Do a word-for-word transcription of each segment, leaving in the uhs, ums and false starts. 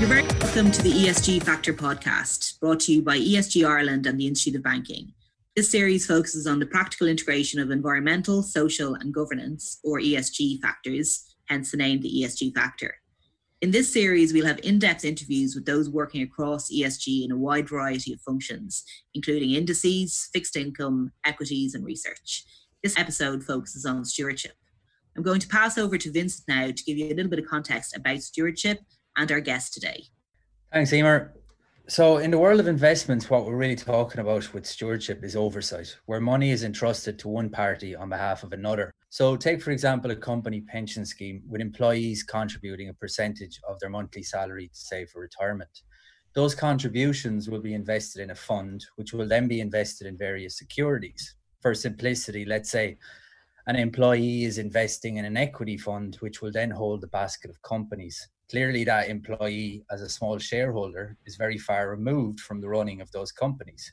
You're very welcome to the E S G Factor podcast, brought to you by E S G Ireland and the Institute of Banking. This series focuses on the practical integration of environmental, social and governance, or E S G factors, hence the name the E S G Factor. In this series, we'll have in-depth interviews with those working across E S G in a wide variety of functions, including indices, fixed income, equities and research. This episode focuses on stewardship. I'm going to pass over to Vincent now to give you a little bit of context about stewardship and our guest today. Thanks, Emer. So in the world of investments, what we're really talking about with stewardship is oversight, where money is entrusted to one party on behalf of another. So take, for example, a company pension scheme with employees contributing a percentage of their monthly salary to save for retirement. Those contributions will be invested in a fund, which will then be invested in various securities. For simplicity, let's say an employee is investing in an equity fund, which will then hold a basket of companies. Clearly, that employee, as a small shareholder, is very far removed from the running of those companies.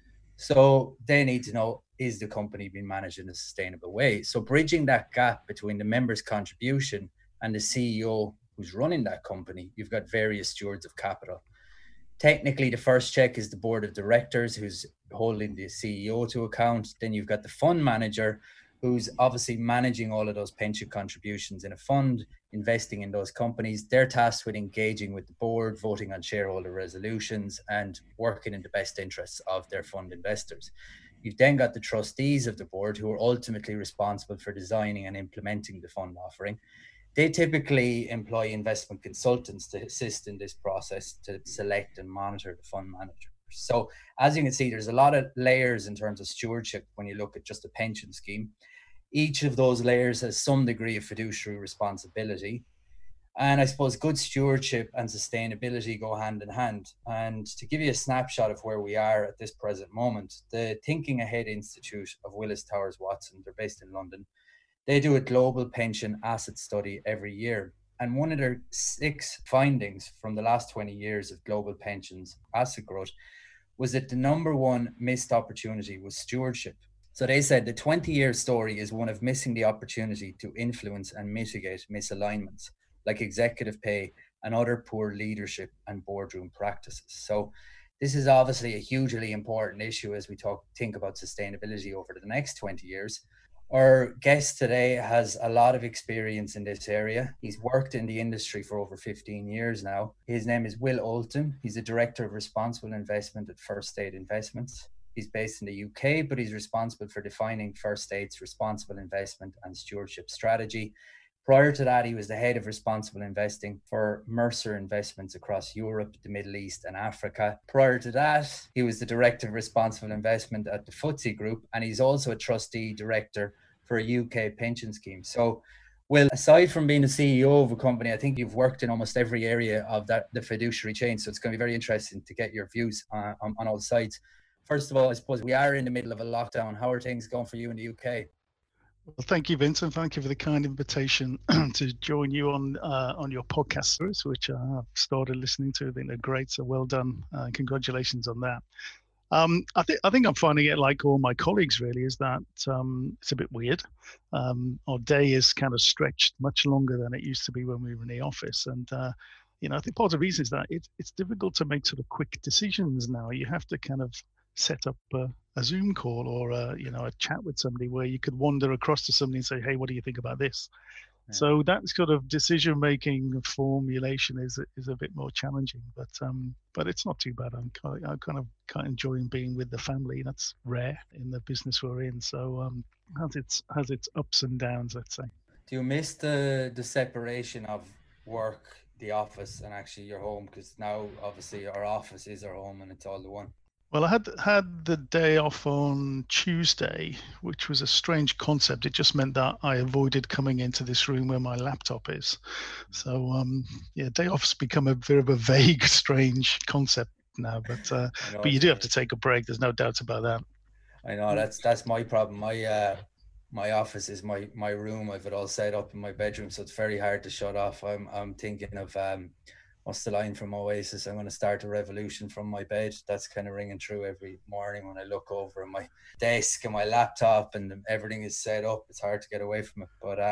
So they need to know, is the company being managed in a sustainable way? So bridging that gap between the member's contribution and the C E O who's running that company, you've got various stewards of capital. Technically, the first check is the board of directors who's holding the C E O to account. Then you've got the fund manager who's obviously managing all of those pension contributions in a fund, investing in those companies. They're tasked with engaging with the board, voting on shareholder resolutions and working in the best interests of their fund investors. You've then got the trustees of the board who are ultimately responsible for designing and implementing the fund offering. They typically employ investment consultants to assist in this process to select and monitor the fund manager. So as you can see, there's a lot of layers in terms of stewardship when you look at just a pension scheme. Each of those layers has some degree of fiduciary responsibility. And I suppose good stewardship and sustainability go hand in hand. And to give you a snapshot of where we are at this present moment, the Thinking Ahead Institute of Willis Towers Watson, they're based in London, they do a global pension asset study every year. And one of their six findings from the last twenty years of global pensions asset growth was that the number one missed opportunity was stewardship. So they said the twenty-year story is one of missing the opportunity to influence and mitigate misalignments like executive pay and other poor leadership and boardroom practices. So this is obviously a hugely important issue as we talk, think about sustainability over the next twenty years. Our guest today has a lot of experience in this area. He's worked in the industry for over fifteen years now. His name is Will Oulton. He's the Director of Responsible Investment at First State Investments. He's based in the U K, but he's responsible for defining First State's responsible investment and stewardship strategy. Prior to that, he was the head of responsible investing for Mercer Investments across Europe, the Middle East and Africa. Prior to that, he was the Director of Responsible Investment at the F T S E Group, and he's also a trustee director for a U K pension scheme. So, Will, aside from being the C E O of a company, I think you've worked in almost every area of that the fiduciary chain. So it's going to be very interesting to get your views on, on, on all sides. First of all, I suppose we are in the middle of a lockdown. How are things going for you in the U K? Well, thank you, Vincent. Thank you for the kind invitation to join you on uh, on your podcast series, which I've started listening to. I think they're great. So well done. Uh, congratulations on that. Um, I think I think I'm finding it like all my colleagues. Really, is that um, it's a bit weird. Um, our day is kind of stretched much longer than it used to be when we were in the office, and uh, you know, I think part of the reason is that it, it's difficult to make sort of quick decisions now. You have to kind of set up a, a Zoom call or a, you know, a chat with somebody where you could wander across to somebody and say, hey, what do you think about this? Yeah. So that sort of decision making formulation is is a bit more challenging, but um, but it's not too bad. I'm kind of, I'm kind of kind of enjoying being with the family. That's rare in the business we're in. So um, has its has its ups and downs, let's say. Do you miss the the separation of work, the office, and actually your home? Because now obviously our office is our home and it's all the one. Well, I had had the day off on Tuesday, which was a strange concept. It just meant that I avoided coming into this room where my laptop is. So, um, yeah, day off's become a bit of a vague, strange concept now. But uh, but you do have to take a break. There's no doubt about that. I know that's that's my problem. My uh, my office is my my room. I've it all set up in my bedroom, so it's very hard to shut off. I'm I'm thinking of um. What's the line from Oasis? I'm going to start a revolution from my bed. That's kind of ringing through every morning when I look over at my desk and my laptop and everything is set up. It's hard to get away from it. But um,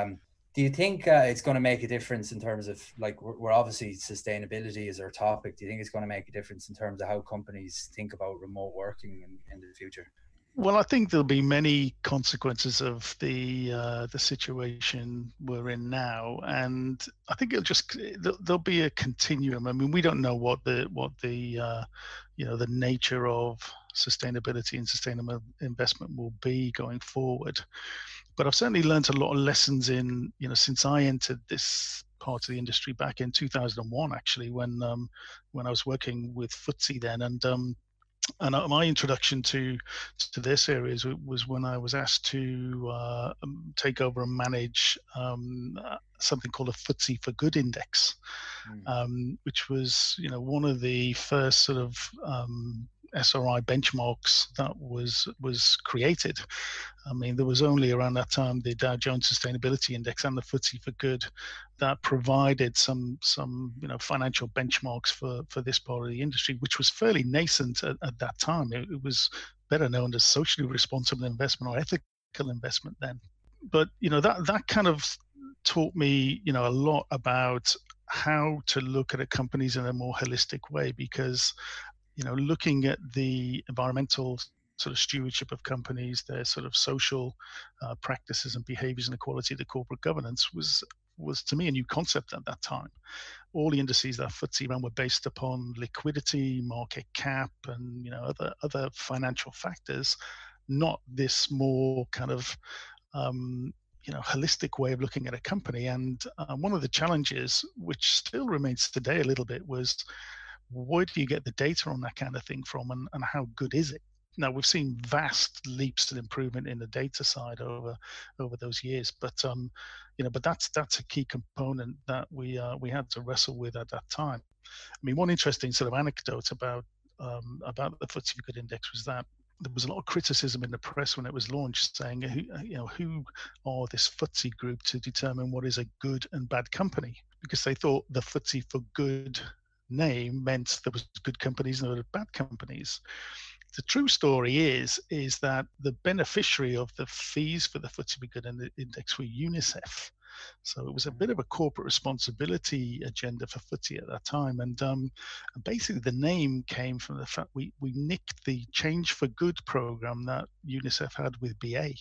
Do you think uh, it's going to make a difference in terms of, like, we're, we're obviously sustainability is our topic. Do you think it's going to make a difference in terms of how companies think about remote working in, in the future? Well, I think there'll be many consequences of the uh, the situation we're in now, and I think it'll just there'll be a continuum. I mean, we don't know what the what the uh, you know the nature of sustainability and sustainable investment will be going forward, but I've certainly learned a lot of lessons in you know since I entered this part of the industry back in two thousand one, actually, when um, when I was working with F T S E then, and um, and my introduction to to this area was when I was asked to uh, take over and manage um, something called a F T S E for Good index, mm. um, which was you know one of the first sort of um, S R I benchmarks that was was created. I mean, there was only around that time the Dow Jones Sustainability Index and the F T S E for Good that provided some some you know financial benchmarks for for this part of the industry, which was fairly nascent at, at that time. It, it was better known as socially responsible investment or ethical investment then. But you know that that kind of taught me you know a lot about how to look at companies in a more holistic way, because you know looking at the environmental sort of stewardship of companies, their sort of social uh, practices and behaviors and the quality of the corporate governance was was to me a new concept at that time. All the indices that F T S E ran were based upon liquidity, market cap, and you know other other financial factors, not this more kind of um, you know holistic way of looking at a company. And uh, one of the challenges, which still remains today a little bit, was where do you get the data on that kind of thing from, and, and how good is it? Now, we've seen vast leaps of improvement in the data side over over those years, but um, you know, but that's that's a key component that we uh, we had to wrestle with at that time. I mean, one interesting sort of anecdote about um, about the F T S E for Good index was that there was a lot of criticism in the press when it was launched, saying, who, you know, who are this F T S E group to determine what is a good and bad company? Because they thought the F T S E for Good name meant there was good companies and there were bad companies. The true story is is that the beneficiary of the fees for the F T S E for Good index were UNICEF. So it was a bit of a corporate responsibility agenda for F T S E at that time. And um, basically the name came from the fact we, we nicked the Change for Good program that UNICEF had with B A.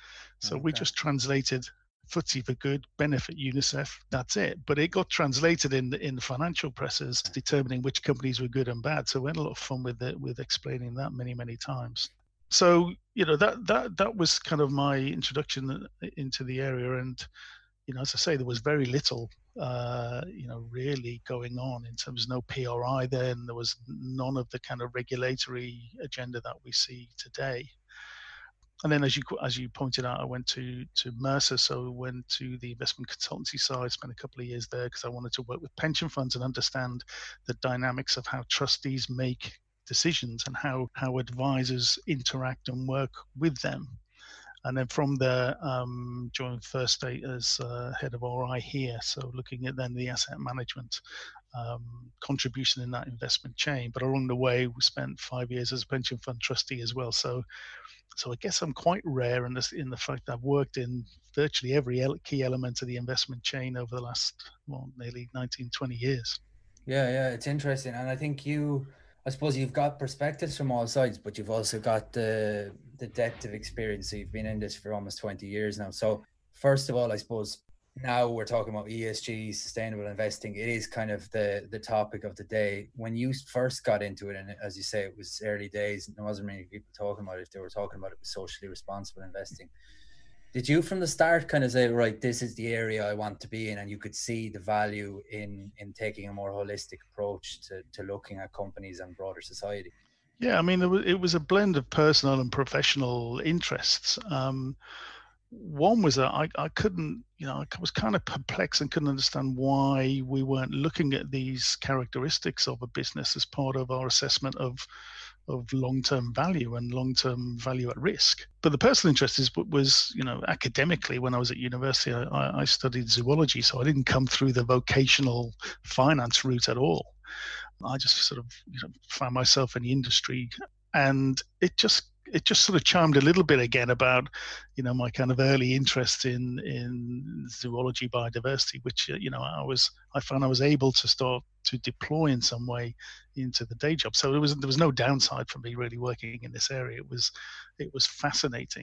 So okay. we just translated F T S E for Good, benefit UNICEF, that's it. But it got translated in the, in the financial presses, determining which companies were good and bad. So we had a lot of fun with it, with explaining that many, many times. So, you know, that that that was kind of my introduction into the area. And, you know, as I say, there was very little, uh, you know, really going on in terms of no P R I then. There was none of the kind of regulatory agenda that we see today. And then, as you as you pointed out, I went to to Mercer, so I went to the investment consultancy side, spent a couple of years there because I wanted to work with pension funds and understand the dynamics of how trustees make decisions and how how advisors interact and work with them. And then from there, um, joined First State as uh, head of R I here, so looking at then the asset management um, contribution in that investment chain. But along the way, we spent five years as a pension fund trustee as well. So. So I guess I'm quite rare in this, in the fact that I've worked in virtually every key element of the investment chain over the last, well, nearly nineteen, twenty years. Yeah, yeah, it's interesting. And I think you, I suppose you've got perspectives from all sides, but you've also got the the depth of experience. So you've been in this for almost twenty years now. So first of all, I suppose now we're talking about E S G, sustainable investing. It is kind of the the topic of the day. When you first got into it, and as you say, it was early days, and there wasn't many people talking about it. If they were talking about it, it was socially responsible investing. Did you from the start kind of say, right, this is the area I want to be in, and you could see the value in in taking a more holistic approach to, to looking at companies and broader society? Yeah, I mean, it was, it was a blend of personal and professional interests. Um, One was that I, I couldn't, you know, I was kind of perplexed and couldn't understand why we weren't looking at these characteristics of a business as part of our assessment of of long-term value and long-term value at risk. But the personal interest is was, you know, academically, when I was at university, I, I studied zoology, so I didn't come through the vocational finance route at all. I just sort of, you know, found myself in the industry, and it just it just sort of chimed a little bit again about, you know, my kind of early interest in in zoology biodiversity, which you know I was I found I was able to start to deploy in some way into the day job. So there was there was no downside for me really working in this area. It was it was fascinating.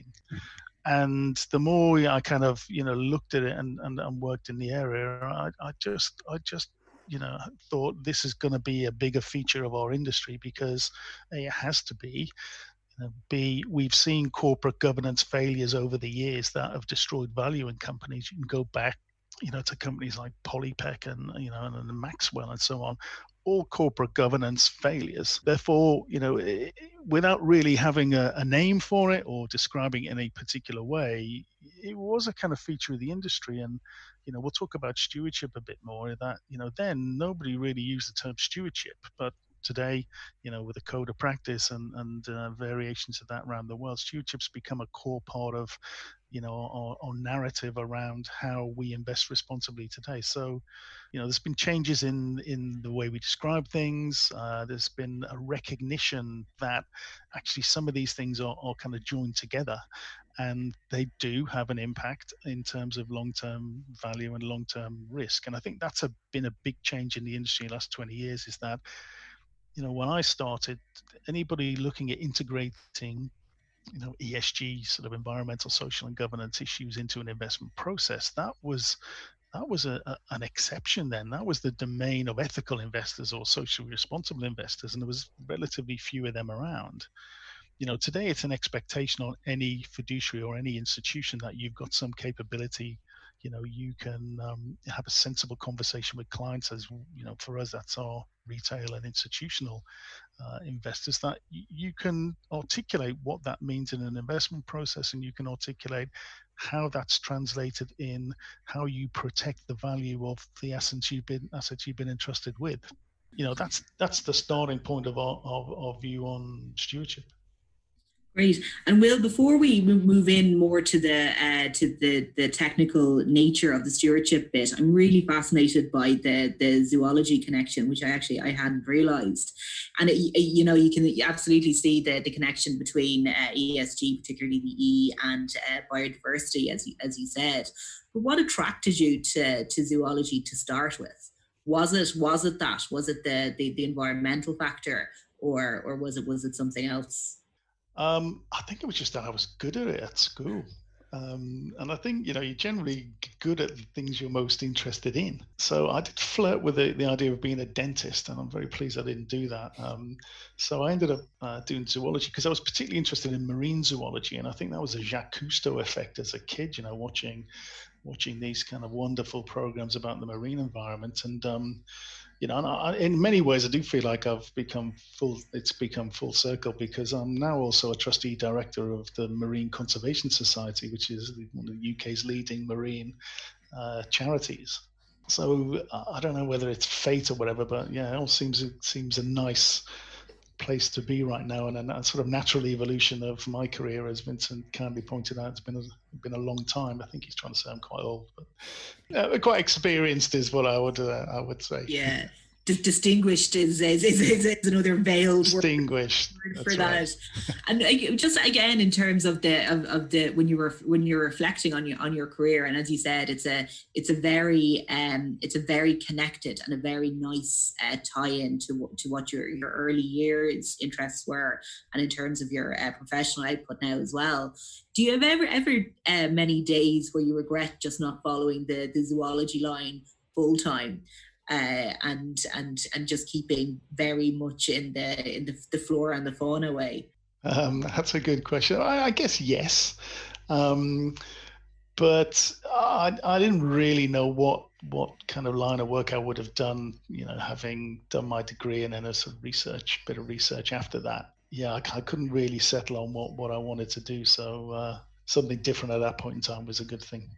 And the more I kind of, you know, looked at it and, and, and worked in the area, I, I just, I just, you know, thought this is going to be a bigger feature of our industry, because A, it has to be. You know, B, we've seen corporate governance failures over the years that have destroyed value in companies. You can go back, you know, to companies like Polypec and, you know, and, and Maxwell and so on. All corporate governance failures. Therefore, you know, it, without really having a, a name for it or describing it in a particular way, it was a kind of feature of the industry. And, you know, we'll talk about stewardship a bit more. That, you know, then nobody really used the term stewardship, but today, you know, with the code of practice and and uh, variations of that around the world, stewardship's become a core part of, you know, our, our narrative around how we invest responsibly today. So, you know, there's been changes in in the way we describe things. Uh, there's been a recognition that actually some of these things are, are kind of joined together, and they do have an impact in terms of long-term value and long-term risk. And I think that's a, been a big change in the industry in the last twenty years, is that, you know, when I started, anybody looking at integrating, you know, E S G, sort of environmental, social, and governance issues into an investment process, that was that was a, a, an exception then. That was the domain of ethical investors or socially responsible investors, and there was relatively few of them around. You know, today it's an expectation on any fiduciary or any institution that you've got some capability. You know, you can um, have a sensible conversation with clients. As you know, for us, that's our retail and institutional uh, investors, that y- you can articulate what that means in an investment process, and you can articulate how that's translated in how you protect the value of the assets you've been assets you've been entrusted with. You know, that's that's the starting point of our of our view on stewardship. Great. And Will, before we move in more to the uh, to the the technical nature of the stewardship bit, I'm really fascinated by the the zoology connection, which I actually I hadn't realised. And it, you know, you can absolutely see the the connection between uh, E S G, particularly the E, and uh, biodiversity, as you, as you said. But what attracted you to to zoology to start with? Was it was it that was it the the, the environmental factor, or or was it was it something else? Um, I think it was just that I was good at it at school. Um, and I think, you know, you're generally good at the things you're most interested in. So I did flirt with the, the idea of being a dentist, and I'm very pleased I didn't do that. Um, so I ended up uh, doing zoology because I was particularly interested in marine zoology. And I think that was a Jacques Cousteau effect as a kid, you know, watching watching these kind of wonderful programs about the marine environment. And um, you know, and I, in many ways, I do feel like I've become full. It's become full circle, because I'm now also a trustee director of the Marine Conservation Society, which is one of the U K's leading marine uh, charities. So I don't know whether it's fate or whatever, but yeah, it all seems it seems a nice place to be right now, and a sort of natural evolution of my career, as Vincent kindly pointed out. It's been a been a long time. I think he's trying to say I'm quite old, but yeah, quite experienced is what I would uh, I would say. Yeah, D- distinguished is is, is is another veiled distinguished word for that. Right. And uh, just again, in terms of the of, of the when you were when you're reflecting on your on your career, and as you said, it's a it's a very um it's a very connected and a very nice uh, tie-in to to what your your early years interests were, and in terms of your uh, professional output now as well. Do you have ever ever uh, many days where you regret just not following the the zoology line full time? Uh, and and and just keeping very much in the in the, the flora and the fauna way? Um, that's a good question. I, I guess yes, um, but I, I didn't really know what what kind of line of work I would have done. You know, having done my degree and then a sort of research, bit of research after that. Yeah, I, I couldn't really settle on what what I wanted to do. So uh, something different at that point in time was a good thing.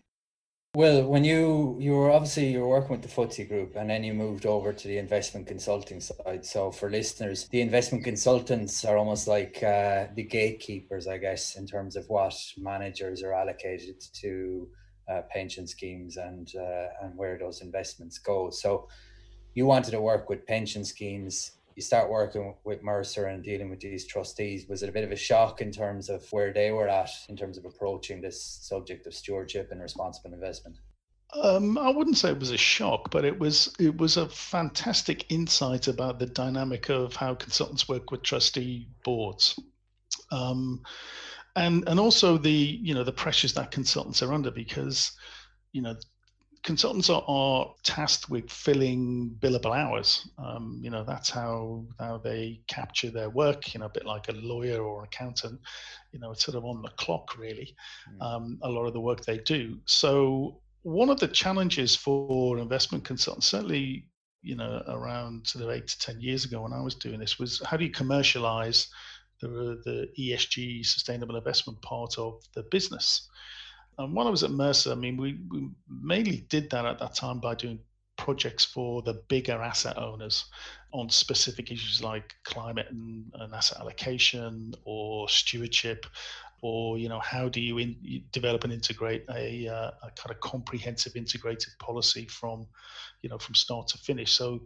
Well, when you you were obviously you were working with the F T S E group, and then you moved over to the investment consulting side. So for listeners, the investment consultants are almost like uh, the gatekeepers, I guess, in terms of what managers are allocated to uh, pension schemes and uh, and where those investments go. So you wanted to work with pension schemes you start working with Mercer and dealing with these trustees, was it a bit of a shock in terms of where they were at in terms of approaching this subject of stewardship and responsible investment? Um, I wouldn't say it was a shock, but it was it was a fantastic insight about the dynamic of how consultants work with trustee boards, um, and and also the you know the pressures that consultants are under, because you know consultants are, are tasked with filling billable hours. Um, you know, that's how how they capture their work. You know, a bit like a lawyer or accountant. You know, it's sort of on the clock, really. Mm. Um, a lot of the work they do. So one of the challenges for investment consultants, certainly, you know, around sort of eight to ten years ago when I was doing this, was how do you commercialize the the E S G, sustainable investment part of the business? And when I was at Mercer, I mean, we, we mainly did that at that time by doing projects for the bigger asset owners on specific issues like climate and, and asset allocation or stewardship, or, you know, how do you, in, you develop and integrate a, uh, a kind of comprehensive integrated policy from, you know, from start to finish. So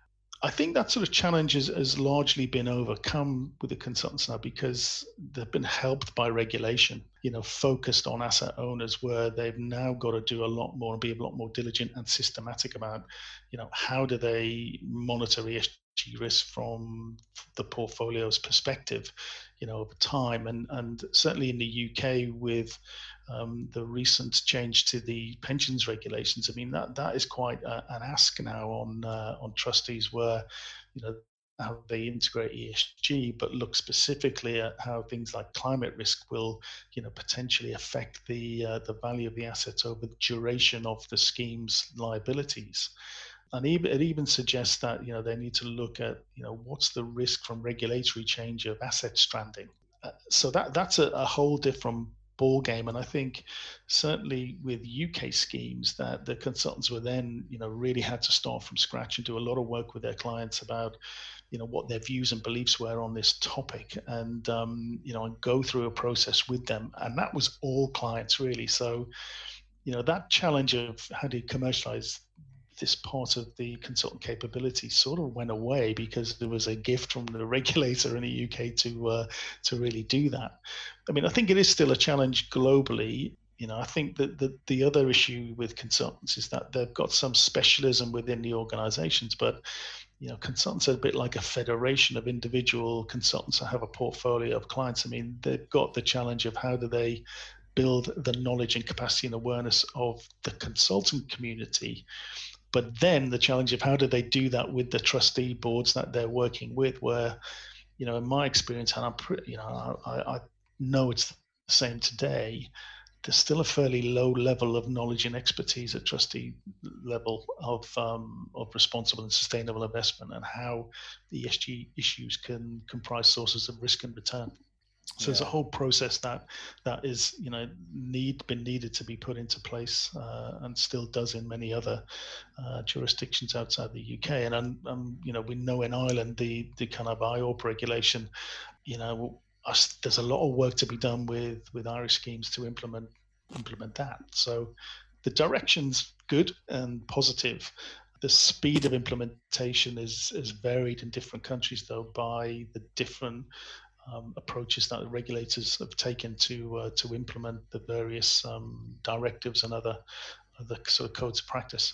I think that sort of challenge has, has largely been overcome with the consultants now, because they've been helped by regulation, you know, focused on asset owners, where they've now got to do a lot more and be a lot more diligent and systematic about, you know, how do they monitor E S G risk from the portfolio's perspective, you know, over time. And, and certainly in the U K with um, the recent change to the pensions regulations, I mean, that that is quite a, an ask now on uh, on trustees, where, you know, how they integrate E S G, but look specifically at how things like climate risk will, you know, potentially affect the uh, the value of the assets over the duration of the scheme's liabilities. And even, it even suggests that, you know, they need to look at, you know, what's the risk from regulatory change of asset stranding. Uh, so that that's a, a whole different ball game. And I think certainly with U K schemes, that the consultants were then, you know, really had to start from scratch and do a lot of work with their clients about, you know, what their views and beliefs were on this topic, and um, you know, and go through a process with them. And that was all clients, really. So, you know, that challenge of how do you commercialize this part of the consultant capability sort of went away, because there was a gift from the regulator in the U K to uh, to really do that. I mean, I think it is still a challenge globally. You know, I think that the, the other issue with consultants is that they've got some specialism within the organizations, but, you know, consultants are a bit like a federation of individual consultants that have a portfolio of clients. I mean, they've got the challenge of how do they build the knowledge and capacity and awareness of the consultant community. But then the challenge of how do they do that with the trustee boards that they're working with, where, you know, in my experience, and I'm pretty, you know, I, I know it's the same today, there's still a fairly low level of knowledge and expertise at trustee level of um, of responsible and sustainable investment, and how the E S G issues can comprise sources of risk and return. So yeah. There's a whole process that that is, you know, need been needed to be put into place, uh, and still does in many other uh, jurisdictions outside the U K. And um, um, you know, we know in Ireland the the kind of I O R P regulation, you know, us, there's a lot of work to be done with with Irish schemes to implement implement that. So the direction's good and positive. The speed of implementation is is varied in different countries, though, by the different Um, approaches that the regulators have taken to uh, to implement the various um, directives and other other sort of codes of practice.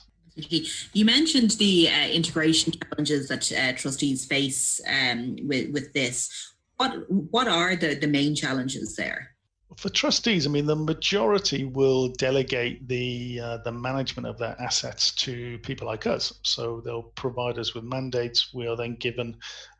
You mentioned the uh, integration challenges that uh, trustees face um, with with this. What what are the, the main challenges there? For trustees, I mean, the majority will delegate the uh, the management of their assets to people like us. So they'll provide us with mandates. We are then given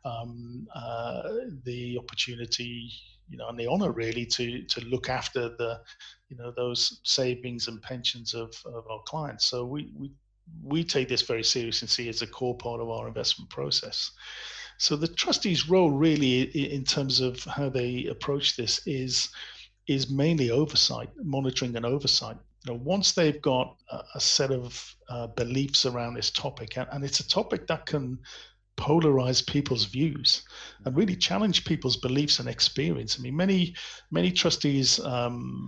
um, uh, the opportunity, you know, and the honor really to to look after the, you know, those savings and pensions of, of our clients. So we we we take this very seriously and see it as a core part of our investment process. So the trustees' role really, in terms of how they approach this, is is mainly oversight, monitoring and oversight. You know, once they've got a, a set of uh, beliefs around this topic, and, and it's a topic that can polarize people's views and really challenge people's beliefs and experience. I mean, many many trustees, um,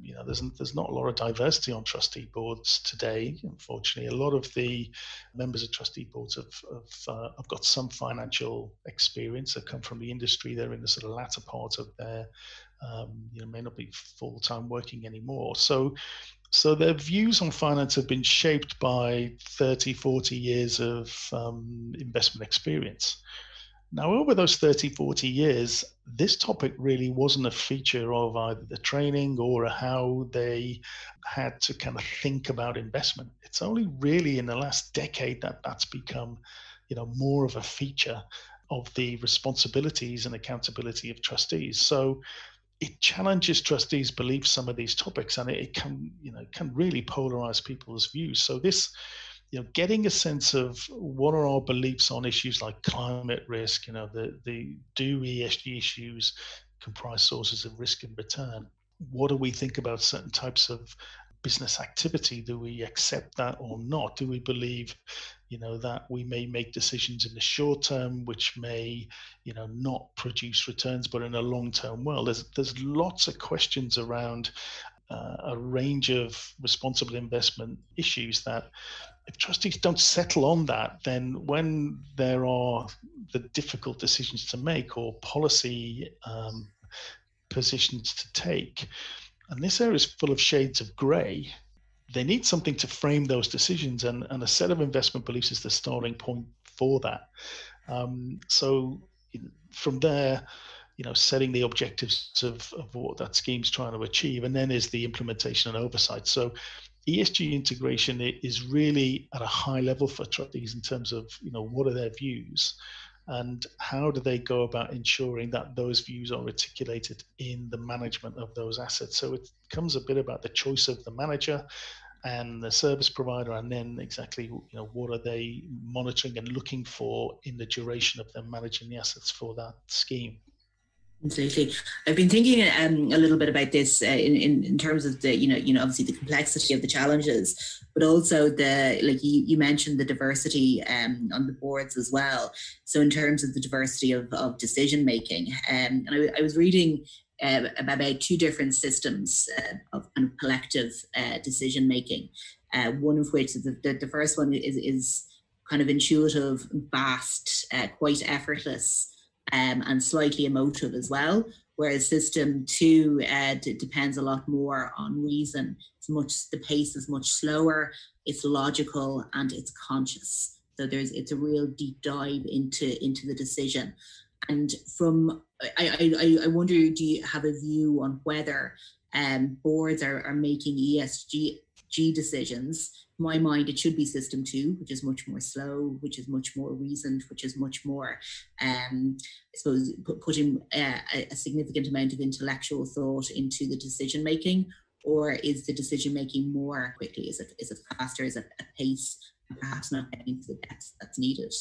you know, there's there's not a lot of diversity on trustee boards today. Unfortunately, a lot of the members of trustee boards have have, uh, have got some financial experience. They come from the industry. They're in the sort of latter part of their, um, you know, may not be full time working anymore. So. So their views on finance have been shaped by thirty, forty years of um, investment experience. Now, over those thirty, forty years, this topic really wasn't a feature of either the training or how they had to kind of think about investment. It's only really in the last decade that that's become, you know, more of a feature of the responsibilities and accountability of trustees. So it challenges trustees' beliefs some of these topics, and it, it can, you know, can really polarize people's views. So this, you know, getting a sense of what are our beliefs on issues like climate risk, you know, the the do E S G issues comprise sources of risk and return? What do we think about certain types of business activity? Do we accept that or not? Do we believe, you know, that we may make decisions in the short term which may, you know, not produce returns, but in a long-term world? There's there's lots of questions around uh, a range of responsible investment issues that if trustees don't settle on that, then when there are the difficult decisions to make or policy um, positions to take, and this area is full of shades of grey, they need something to frame those decisions, and, and a set of investment beliefs is the starting point for that. Um, so from there, you know, setting the objectives of, of what that scheme's trying to achieve, and then is the implementation and oversight. So E S G integration is really at a high level for trustees in terms of, you know, what are their views and how do they go about ensuring that those views are articulated in the management of those assets. So it becomes a bit about the choice of the manager and the service provider, and then exactly, you know, what are they monitoring and looking for in the duration of them managing the assets for that scheme. Absolutely. I've been thinking um, a little bit about this uh, in, in in terms of the, you know, you know, obviously the complexity of the challenges, but also the, like you, you mentioned the diversity um, on the boards as well. So in terms of the diversity of, of decision making, um, and I, I was reading uh, about two different systems uh, of kind of collective uh, decision making. Uh, one of which the, the, the first one is is kind of intuitive, vast, uh, quite effortless. Um, and slightly emotive as well, whereas system two uh, d- depends a lot more on reason. It's much, the pace is much slower, it's logical, and it's conscious. So there's, it's a real deep dive into into the decision. And from, I I, I wonder, do you have a view on whether um, boards are, are making E S G G decisions? In my mind, it should be system two, which is much more slow, which is much more reasoned, which is much more, um, I suppose, put, putting uh, a significant amount of intellectual thought into the decision making. Or is the decision making more quickly? Is it is it faster? Is it a pace? Perhaps not getting to the depth that's needed.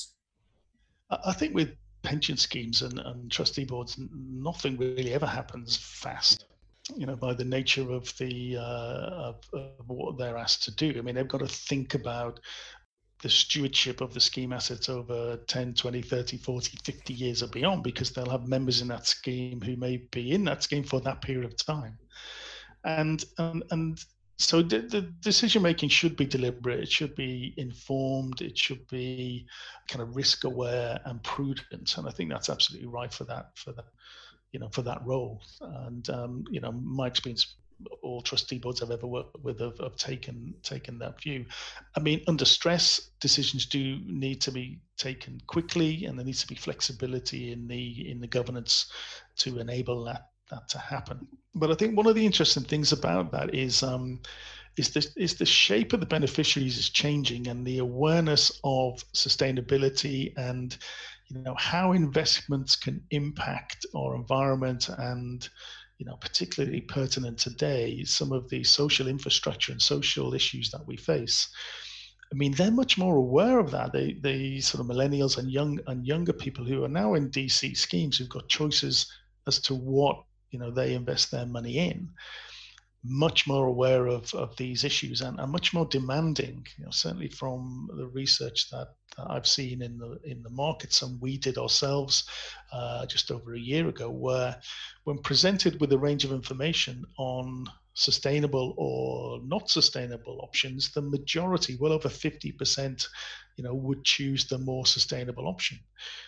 I think with pension schemes and, and trustee boards, nothing really ever happens fast. You know, by the nature of the uh, of, of what they're asked to do. I mean, they've got to think about the stewardship of the scheme assets over ten, twenty, thirty, forty, fifty years or beyond, because they'll have members in that scheme who may be in that scheme for that period of time. And and, and so the, the decision making should be deliberate, it should be informed, it should be kind of risk aware and prudent. And I think that's absolutely right for that, for that. you know, for that role. And, um, you know, my experience, all trustee boards I've ever worked with have, have taken taken that view. I mean, under stress, decisions do need to be taken quickly, and there needs to be flexibility in the in the governance to enable that that to happen. But I think one of the interesting things about that is um, is this is the shape of the beneficiaries is changing, and the awareness of sustainability and, you know, how investments can impact our environment, and, you know, particularly pertinent today, some of the social infrastructure and social issues that we face. I mean, they're much more aware of that. They, they sort of millennials and young and younger people who are now in D C schemes, who've got choices as to what, you know, they invest their money in, much more aware of, of these issues, and are much more demanding, you know, certainly from the research that, that I've seen in the in the markets, and we did ourselves uh, just over a year ago, where when presented with a range of information on sustainable or not sustainable options, the majority, well over fifty percent, you know, would choose the more sustainable option.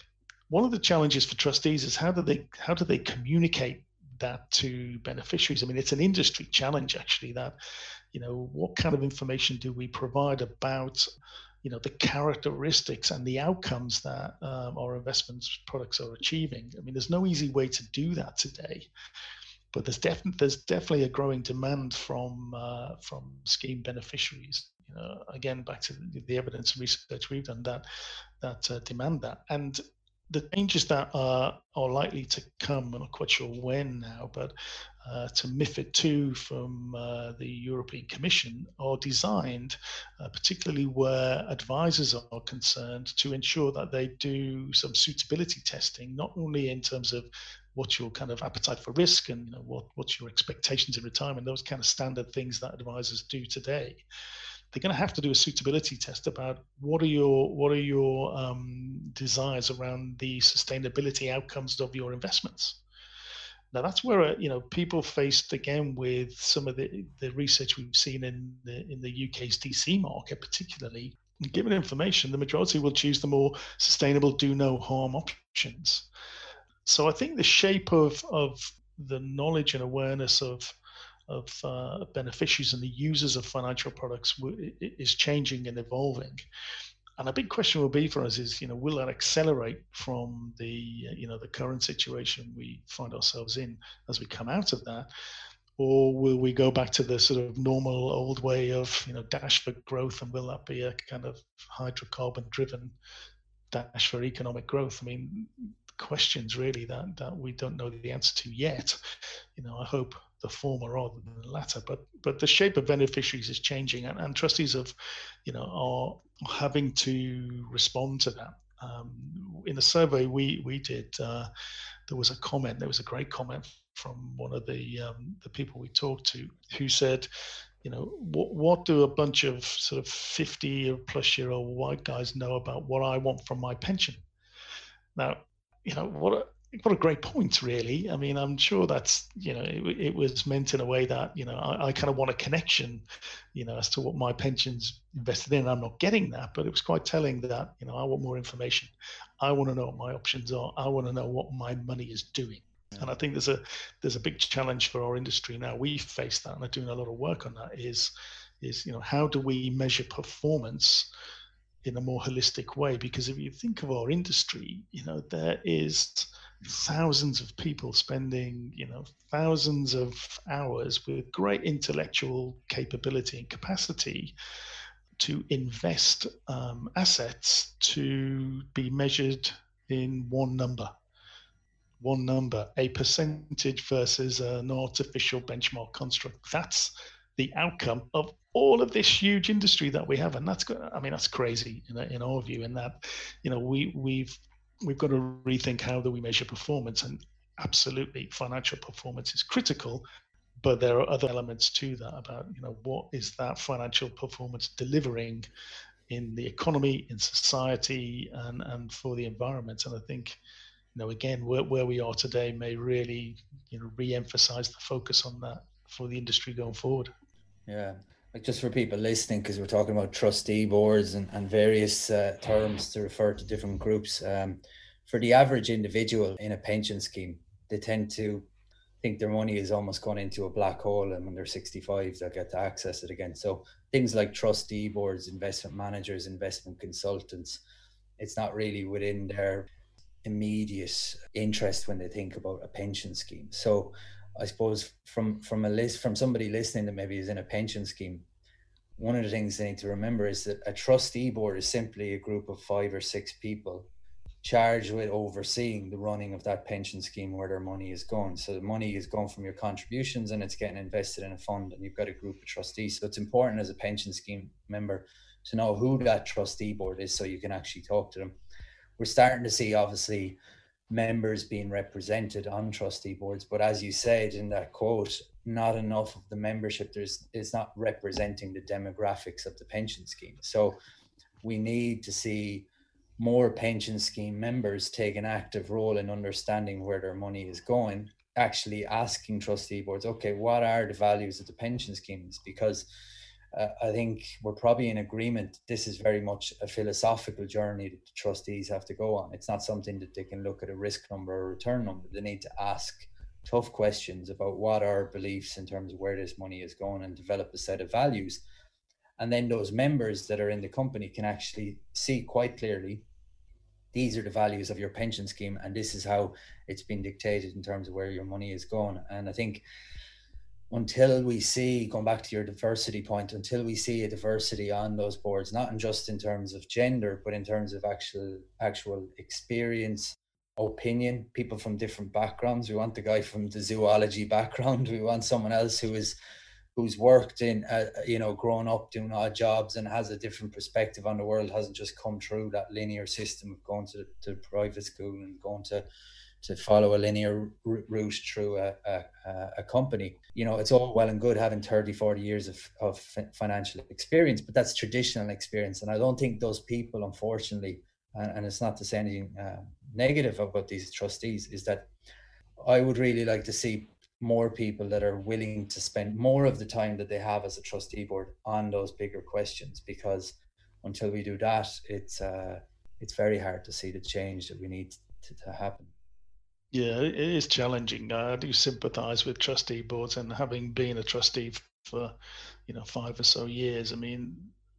One of the challenges for trustees is how do they how do they communicate that to beneficiaries? I mean, it's an industry challenge actually. That, you know, what kind of information do we provide about, you know, the characteristics and the outcomes that um, our investment products are achieving? I mean, there's no easy way to do that today. But there's definitely there's definitely a growing demand from uh, from scheme beneficiaries. You know, again, back to the, the evidence and research we've done that that uh, demand that, and the changes that are are likely to come. I'm not quite sure when now, but uh, to MiFID two from uh, the European Commission are designed, uh, particularly where advisors are concerned, to ensure that they do some suitability testing, not only in terms of what's your kind of appetite for risk and, you know, what what's your expectations in retirement, those kind of standard things that advisors do today. They're going to have to do a suitability test about what are your what are your um, desires around the sustainability outcomes of your investments. Now that's where, you know, people faced again with some of the, the research we've seen in the in the U K's D C market, particularly. Given information, the majority will choose the more sustainable, do no harm options. So I think the shape of of the knowledge and awareness of of uh, beneficiaries and the users of financial products w- is changing and evolving. And a big question will be for us is, you know, will that accelerate from the, you know, the current situation we find ourselves in as we come out of that? Or will we go back to the sort of normal old way of, you know, dash for growth, and will that be a kind of hydrocarbon driven dash for economic growth? I mean, questions really that, that we don't know the answer to yet. You know, I hope the former rather than the latter, but but the shape of beneficiaries is changing, and, and trustees have, you know, are having to respond to that. Um, in the survey we we did, uh, there was a comment, there was a great comment from one of the um, the people we talked to, who said, you know, what what do a bunch of sort of fifty plus year old white guys know about what I want from my pension? Now, you know, what a what a great point, really. I mean, I'm sure that's, you know, it, it was meant in a way that, you know, I, I kind of want a connection, you know, as to what my pension's invested in. I'm not getting that, but it was quite telling that, you know, I want more information. I want to know what my options are. I want to know what my money is doing. Yeah. And I think there's a there's a big challenge for our industry now. We face that, and are doing a lot of work on that. Is is you know, how do we measure performance in a more holistic way? Because if you think of our industry, you know, there is thousands of people spending, you know, thousands of hours with great intellectual capability and capacity to invest um, assets to be measured in one number, one number, a percentage versus an artificial benchmark construct. That's the outcome of all of this huge industry that we have, and that's, I mean, that's crazy in, in our view. In that, you know, we we've we've got to rethink how do we measure performance, and absolutely, financial performance is critical, but there are other elements to that about, you know, what is that financial performance delivering in the economy, in society, and and for the environment. And I think, you know, again, where, where we are today may really, you know, re-emphasize the focus on that for the industry going forward. Yeah, like just for people listening, because we're talking about trustee boards and, and various uh, terms to refer to different groups. Um, for the average individual in a pension scheme, they tend to think their money is almost gone into a black hole, and when they're sixty-five, they'll get to access it again. So things like trustee boards, investment managers, investment consultants, it's not really within their immediate interest when they think about a pension scheme. So I suppose from from a list from somebody listening that maybe is in a pension scheme, one of the things they need to remember is that a trustee board is simply a group of five or six people charged with overseeing the running of that pension scheme where their money is going. So the money is going from your contributions and it's getting invested in a fund, and you've got a group of trustees. So it's important as a pension scheme member to know who that trustee board is so you can actually talk to them. We're starting to see, obviously, members being represented on trustee boards, but as you said in that quote, not enough of the membership there's is not representing the demographics of the pension scheme. So we need to see more pension scheme members take an active role in understanding where their money is going actually asking trustee boards, okay, what are the values of the pension schemes? Because uh, I think we're probably in agreement. This is very much a philosophical journey that the trustees have to go on. It's not something that they can look at a risk number or a return number. They need to ask tough questions about what are beliefs in terms of where this money is going and develop a set of values. And then those members that are in the company can actually see quite clearly, these are the values of your pension scheme, and this is how it's been dictated in terms of where your money is going. And I think until we see, going back to your diversity point, until we see a diversity on those boards, not just in terms of gender, but in terms of actual actual experience, opinion, people from different backgrounds. We want the guy from the zoology background. We want someone else who is who's worked in, uh, you know, grown up doing odd jobs and has a different perspective on the world, hasn't just come through that linear system of going to, to private school and going to to follow a linear route through a, a, a company. You know, it's all well and good having thirty, forty years of, of financial experience, but that's traditional experience. And I don't think those people, unfortunately, and, and it's not to say anything uh, negative about these trustees, is that I would really like to see more people that are willing to spend more of the time that they have as a trustee board on those bigger questions, because until we do that, it's uh, it's very hard to see the change that we need to, to happen. Yeah, it is challenging. I do sympathise with trustee boards, and having been a trustee for, you know, five or so years, I mean,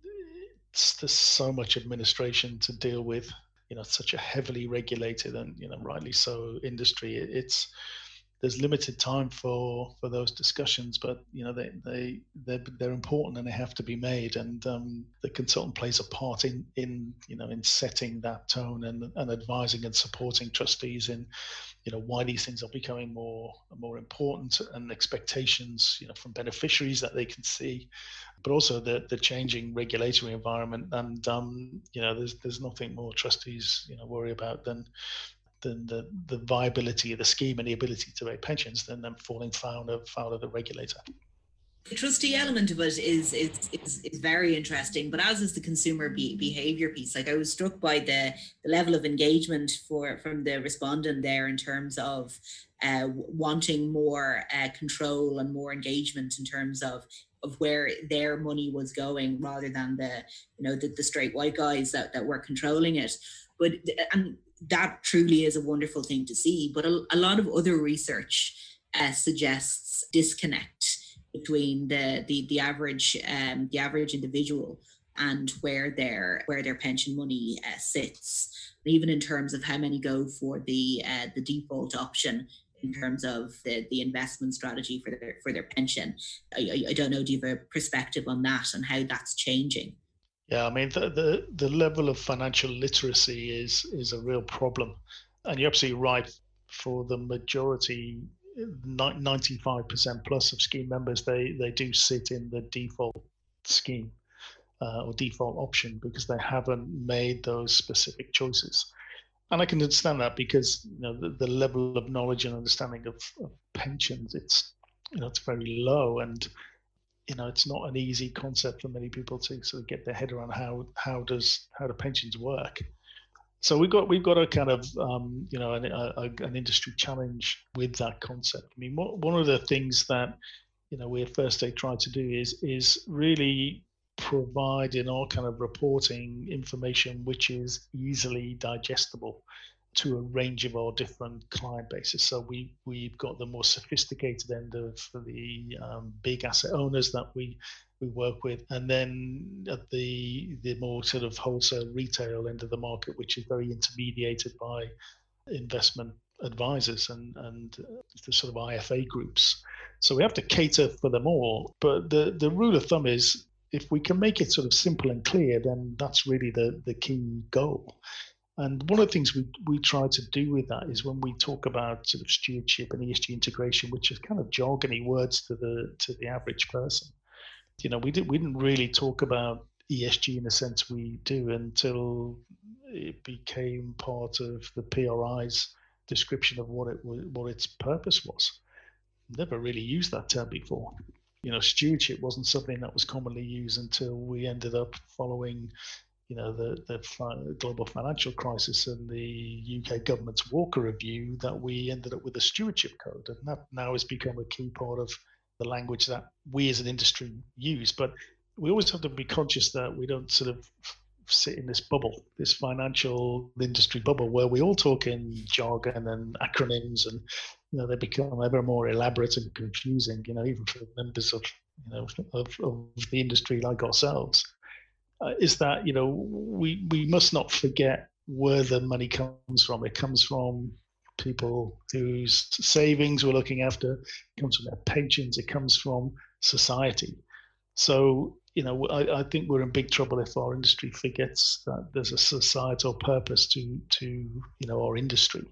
it's, there's so much administration to deal with. You know, such a heavily regulated and, you know, rightly so industry. It's there's limited time for for those discussions, but you know they they they're, they're important and they have to be made. And um, the consultant plays a part in in you know in setting that tone and and advising and supporting trustees in, you know, why these things are becoming more more important, and expectations, you know, from beneficiaries that they can see, but also the the changing regulatory environment. And um, you know, there's there's nothing more trustees, you know, worry about than than the, the viability of the scheme and the ability to make pensions than them falling foul of foul of the regulator. The trustee element of it is is is, is very interesting, but as is the consumer be, behavior piece. Like, I was struck by the, the level of engagement for from the respondent there in terms of uh, wanting more uh, control and more engagement in terms of of where their money was going, rather than the you know the, the straight white guys that, that were controlling it. But and that truly is a wonderful thing to see. But a, a lot of other research uh, suggests disconnect between the the the average um, the average individual and where their where their pension money uh, sits, even in terms of how many go for the uh, the default option in terms of the, the investment strategy for their for their pension. I, I don't know, do you have a perspective on that and how that's changing? Yeah, I mean, the, the, the level of financial literacy is is a real problem. And you're absolutely right. For the majority, ninety-five percent plus of scheme members, they, they do sit in the default scheme uh, or default option because they haven't made those specific choices. And I can understand that because, you know, the, the level of knowledge and understanding of, of pensions, it's, you know, it's very low. And you know, it's not an easy concept for many people to sort of get their head around how how does how do pensions work. So we've got we've got a kind of um, you know an, a, an industry challenge with that concept. I mean, one of the things that you know we at First Aid try to do is is really provide in our kind of reporting information which is easily digestible to a range of our different client bases. So we, we've got the more sophisticated end of the um, big asset owners that we we work with, and then at the the more sort of wholesale retail end of the market, which is very intermediated by investment advisors and, and the sort of I F A groups. So we have to cater for them all. But the, the rule of thumb is if we can make it sort of simple and clear, then that's really the, the key goal. And one of the things we, we try to do with that is when we talk about sort of stewardship and E S G integration, which is kind of jargony words to the to the average person. You know, we didn't we didn't really talk about E S G in the sense we do until it became part of the P R I's description of what it what its purpose was. Never really used that term before. You know, stewardship wasn't something that was commonly used until we ended up following you know, the, the fi- global financial crisis and the U K government's Walker Review that we ended up with a stewardship code. And that now has become a key part of the language that we as an industry use. But we always have to be conscious that we don't sort of sit in this bubble, this financial industry bubble, where we all talk in jargon and acronyms, and you know they become ever more elaborate and confusing. You know, even for members of you know of, of the industry like ourselves. Uh, is that you know we we must not forget where the money comes from. It comes from people whose savings we're looking after. It comes from their pensions. It comes from society. So you know I, I think we're in big trouble if our industry forgets that there's a societal purpose to to you know our industry,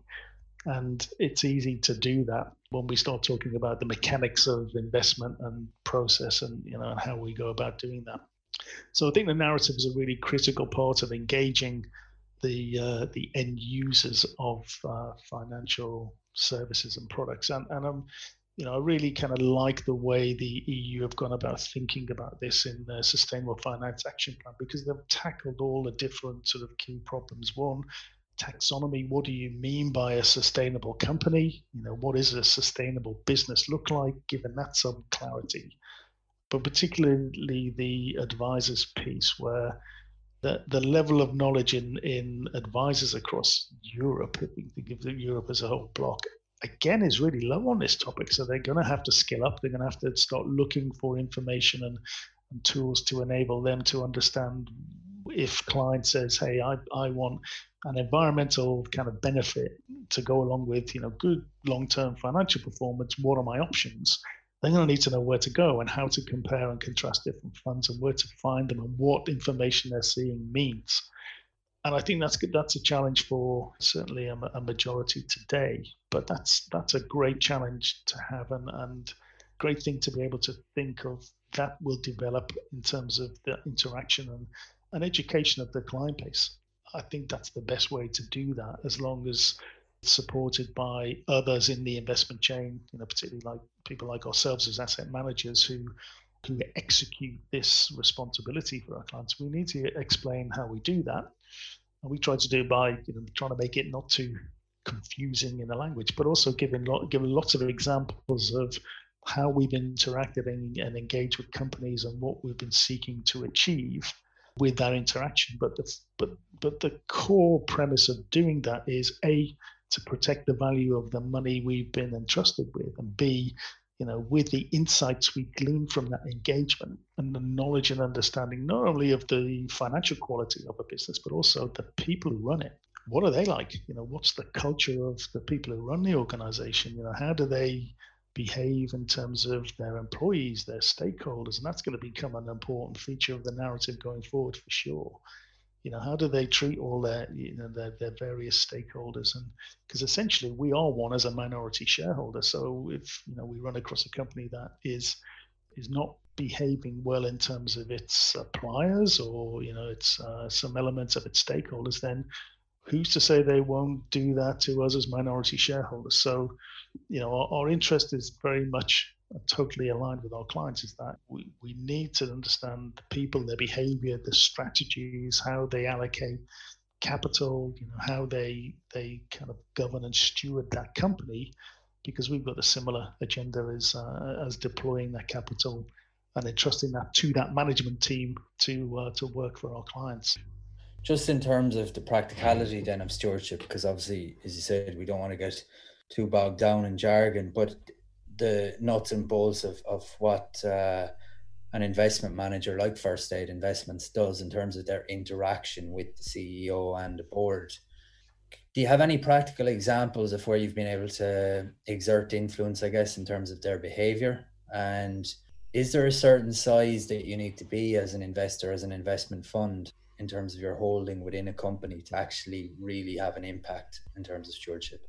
and it's easy to do that when we start talking about the mechanics of investment and process and you know and how we go about doing that. So I think the narrative is a really critical part of engaging the uh, the end users of uh, financial services and products. And and um, you know, I really kind of like the way the E U have gone about thinking about this in their Sustainable Finance Action Plan, because they've tackled all the different sort of key problems. One, taxonomy. What do you mean by a sustainable company? You know, what does a sustainable business look like? Given that some clarity. But particularly the advisors piece, where the, the level of knowledge in, in advisors across Europe, if we think of Europe as a whole block, again, is really low on this topic. So they're going to have to skill up. They're going to have to start looking for information and, and tools to enable them to understand if client says, hey, I, I want an environmental kind of benefit to go along with, you know, good long-term financial performance, what are my options? They're going to need to know where to go and how to compare and contrast different funds and where to find them and what information they're seeing means. And I think that's good. That's a challenge for certainly a, a majority today. But that's that's a great challenge to have, and and great thing to be able to think of that will develop in terms of the interaction and, and education of the client base. I think that's the best way to do that, as long as supported by others in the investment chain, you know, particularly like people like ourselves as asset managers who who execute this responsibility for our clients. We need to explain how we do that, and we try to do it by you know trying to make it not too confusing in the language, but also giving giving lots of examples of how we've interacted and, and engaged with companies and what we've been seeking to achieve with that interaction. But the but but the core premise of doing that is A, to protect the value of the money we've been entrusted with, and B, you know, with the insights we glean from that engagement and the knowledge and understanding not only of the financial quality of a business, but also the people who run it. What are they like? You know, what's the culture of the people who run the organization? You know, how do they behave in terms of their employees, their stakeholders? And that's going to become an important feature of the narrative going forward for sure. You know, how do they treat all their, you know, their, their various stakeholders? And because essentially we are one as a minority shareholder. So if, you know, we run across a company that is is not behaving well in terms of its suppliers or, you know, it's uh, some elements of its stakeholders, then who's to say they won't do that to us as minority shareholders? So, you know, our, our interest is very much totally aligned with our clients, is that we, we need to understand the people, their behavior, the strategies, how they allocate capital, you know, how they they kind of govern and steward that company, because we've got a similar agenda as uh, as deploying that capital and entrusting that to that management team to uh, to work for our clients. Just in terms of the practicality then of stewardship, because obviously, as you said, we don't want to get too bogged down in jargon, but the nuts and bolts of, of what uh, an investment manager like First Aid Investments does in terms of their interaction with the C E O and the board. Do you have any practical examples of where you've been able to exert influence, I guess, in terms of their behavior? And is there a certain size that you need to be as an investor, as an investment fund, in terms of your holding within a company to actually really have an impact in terms of stewardship?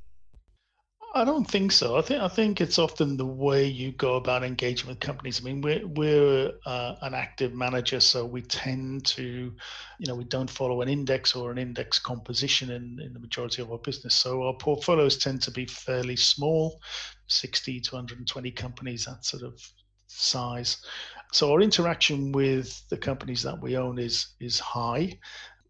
I don't think so. I think I think it's often the way you go about engaging with companies. I mean, we're we're uh, an active manager, so we tend to, you know, we don't follow an index or an index composition in, in the majority of our business. So our portfolios tend to be fairly small, sixty to one hundred twenty companies, that sort of size. So our interaction with the companies that we own is is high.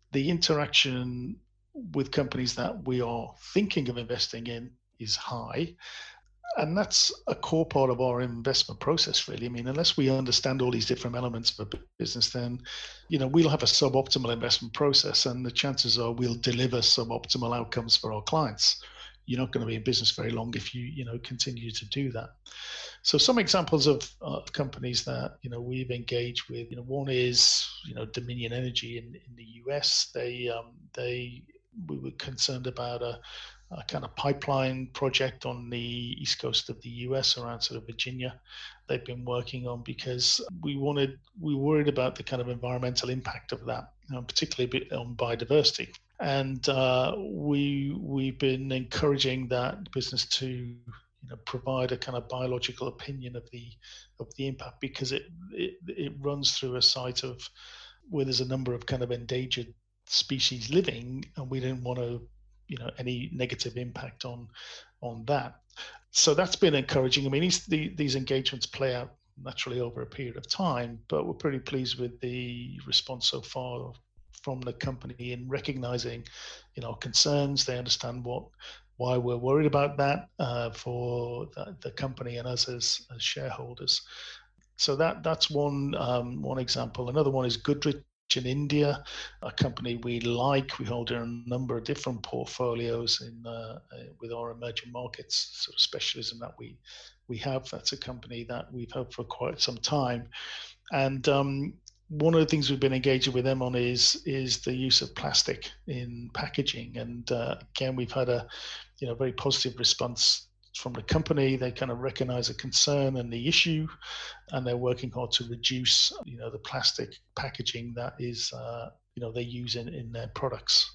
the interaction with companies that we are thinking of investing in is high. And that's a core part of our investment process, really. I mean, unless we understand all these different elements of a business, then, you know, we'll have a suboptimal investment process, and the chances are we'll deliver suboptimal outcomes for our clients. You're not going to be in business very long if you, you know, continue to do that. So some examples of uh, companies that, you know, we've engaged with, you know, one is, you know, Dominion Energy in, in the U S. They, um, they, we were concerned about a, a kind of pipeline project on the east coast of the U S around sort of Virginia. They've been working on because we wanted, we worried about the kind of environmental impact of that, you know, particularly on biodiversity. And uh, we we've been encouraging that business to, you know, provide a kind of biological opinion of the of the impact, because it it, it runs through a site of where there's a number of kind of endangered species living, and we didn't want to, you know, any negative impact on on that. So that's been encouraging. I mean, these the, these engagements play out naturally over a period of time, but we're pretty pleased with the response so far from the company in recognizing, you know, concerns. They understand what why we're worried about that uh, for the, the company and us as, as shareholders. So that that's one um, one example. Another one is Goodrich in India, a company we like. We hold in a number of different portfolios in uh, with our emerging markets sort of specialism that we we have. That's a company that we've had for quite some time, and um, one of the things we've been engaging with them on is is the use of plastic in packaging. And uh, again, we've had a you know very positive response from the company. They kind of recognize the concern and the issue, and they're working hard to reduce you know the plastic packaging that is uh, you know they use in, in their products.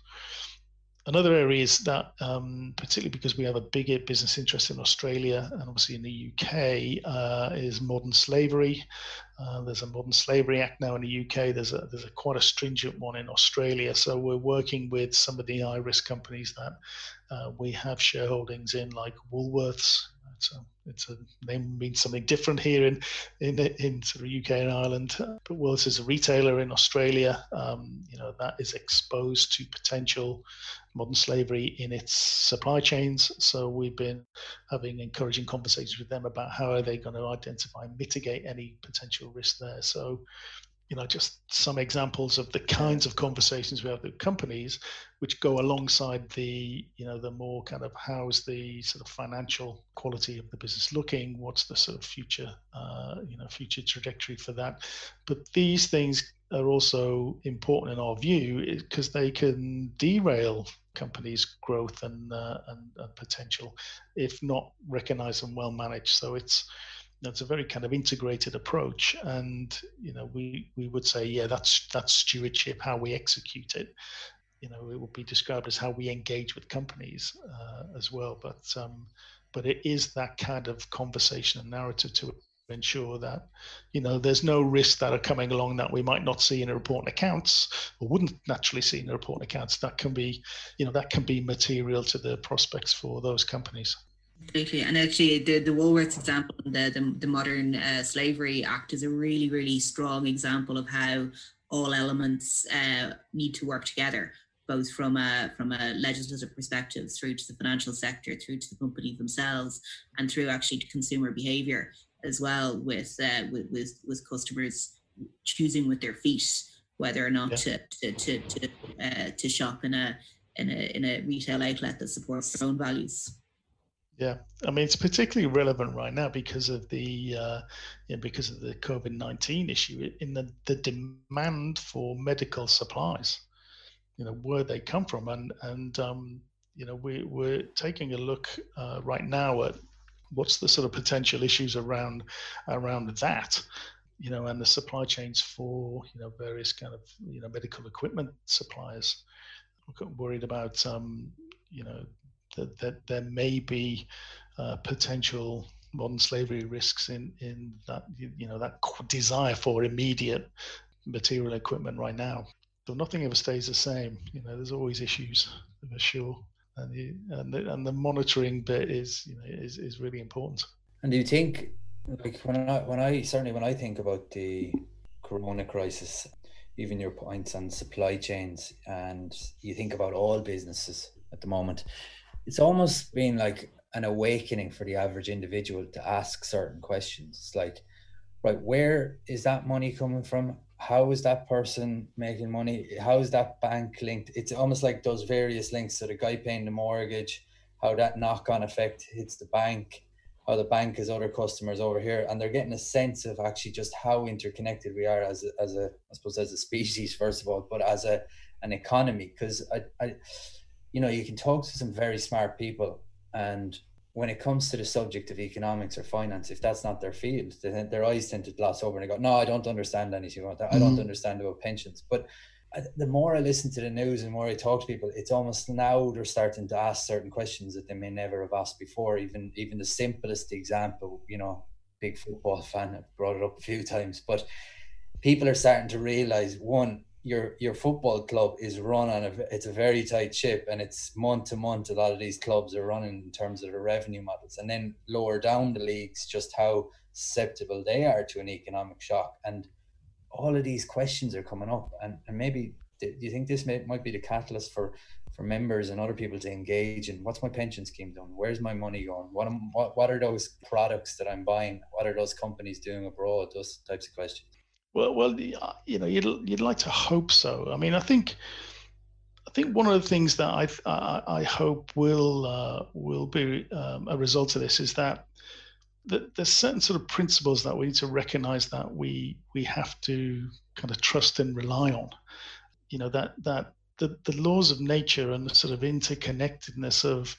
Another area is that, um, particularly because we have a bigger business interest in Australia and obviously in the U K, uh, is modern slavery. Uh, there's a Modern Slavery Act now in the U K. There's a there's a quite a stringent one in Australia. So we're working with some of the high risk companies that uh, we have shareholdings in, like Woolworths. It's a, it's a name means something different here in in in sort of U K and Ireland. But Woolworths is a retailer in Australia. Um, you know that is exposed to potential modern slavery in its supply chains. So we've been having encouraging conversations with them about how are they going to identify and mitigate any potential risk there. So, you know, just some examples of the kinds of conversations we have with companies, which go alongside the, you know, the more kind of how's the sort of financial quality of the business looking, what's the sort of future, uh, you know, future trajectory for that. But these things are also important in our view because they can derail companies' growth and, uh, and and potential if not recognized and well managed. So it's it's a very kind of integrated approach, and you know we we would say yeah that's that's stewardship. How we execute it, you know, it would be described as how we engage with companies uh, as well. But um, but it is that kind of conversation and narrative to ensure that, you know, there's no risks that are coming along that we might not see in a report and accounts or wouldn't naturally see in a report and accounts that can be, you know, that can be material to the prospects for those companies. Absolutely. And actually the, the Woolworths example, the, the, the Modern uh, Slavery Act is a really, really strong example of how all elements uh, need to work together, both from a, from a legislative perspective through to the financial sector, through to the companies themselves, and through actually to consumer behaviour as well, with, uh, with with with customers choosing with their feet whether or not yeah. to to to to, uh, to shop in a in a in a retail outlet that supports their own values. Yeah, I mean it's particularly relevant right now because of the uh, you know, because of the COVID nineteen issue in the the demand for medical supplies. You know where they come from, and and um, you know we we're taking a look uh, right now at what's the sort of potential issues around around that, you know, and the supply chains for, you know, various kind of, you know, medical equipment suppliers. I'm worried about, um, you know, that, that there may be uh, potential modern slavery risks in, in that, you know, that desire for immediate material equipment right now. So nothing ever stays the same. You know, there's always issues for sure. And the, and the and the monitoring bit is, you know, is, is really important. And do you think, like when I when I certainly when I think about the Corona crisis, even your points on supply chains, and you think about all businesses at the moment, it's almost been like an awakening for the average individual to ask certain questions. It's like, right, where is that money coming from? How is that person making money? How is that bank linked? It's almost like those various links. So the guy paying the mortgage, how that knock-on effect hits the bank, how the bank has other customers over here, and they're getting a sense of actually just how interconnected we are as a, as a I suppose as a species, first of all, but as a an economy. Because I, I, you know, you can talk to some very smart people, and when it comes to the subject of economics or finance, if that's not their field, they, their eyes tend to gloss over and they go, no, I don't understand anything about that. I don't mm-hmm. understand about pensions. But the more I listen to the news and the more I talk to people, it's almost now they're starting to ask certain questions that they may never have asked before. Even even the simplest example, you know, big football fan, I've brought it up a few times, but people are starting to realize, one, your your football club is run on a it's a very tight ship, and it's month to month. A lot of these clubs are running in terms of the revenue models, and then lower down the leagues, just how susceptible they are to an economic shock. And all of these questions are coming up, and, and maybe do you think this may, might be the catalyst for for members and other people to engage in what's my pension scheme doing? Where's my money going? What am, what what are those products that I'm buying? What are those companies doing abroad? Those types of questions. Well, well, you know, you'd you'd like to hope so. I mean, I think, I think one of the things that I I, I hope will uh, will be um, a result of this is that, that there's certain sort of principles that we need to recognize that we we have to kind of trust and rely on. You know, that that the the laws of nature and the sort of interconnectedness of